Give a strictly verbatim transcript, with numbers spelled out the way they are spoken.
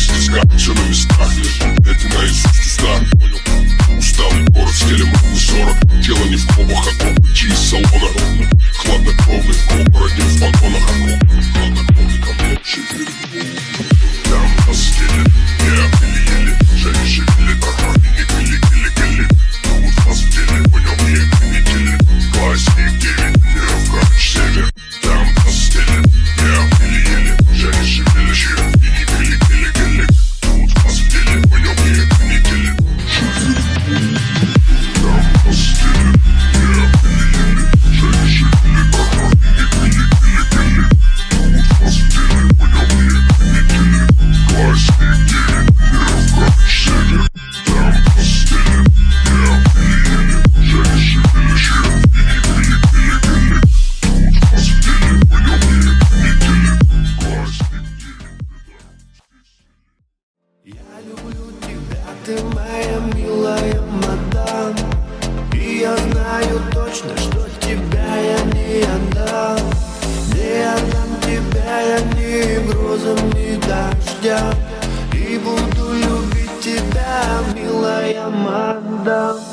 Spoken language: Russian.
стиска, все на местах, эти наизусть уста. Усталый город, стелем ровно сорок. Тело не в клубах, а копычи из салона. Хладнокровный коп, родил в погонах. Хладнокровный комплект, шифер. Там постели, я еле-еле. Жари шевели, охранник, гели-гели-гели. Тут нас в деле, по нем не канители. Классик девять, миров короче север. Там постели, я еле-еле. Жари шевели, шефини, гели-гели-гели. Тут нас в деле, по нем не канители. Там постели, я еле-еле. Жари шевели, охранник, гели-гели-гели. Тут нас в деле, по нем не канители. Классик девять, миров короче север. Там постели, я еле-еле. Жари шевели, шефини, гели-гели-гели. Тут нас в деле, по нем не канители. Классик девять. Я люблю тебя, ты моя милая мадам. И я знаю точно, что тебя я не отдам. Не отдам тебя я ни грозам, ни дождям. И буду любить тебя, милая мадам.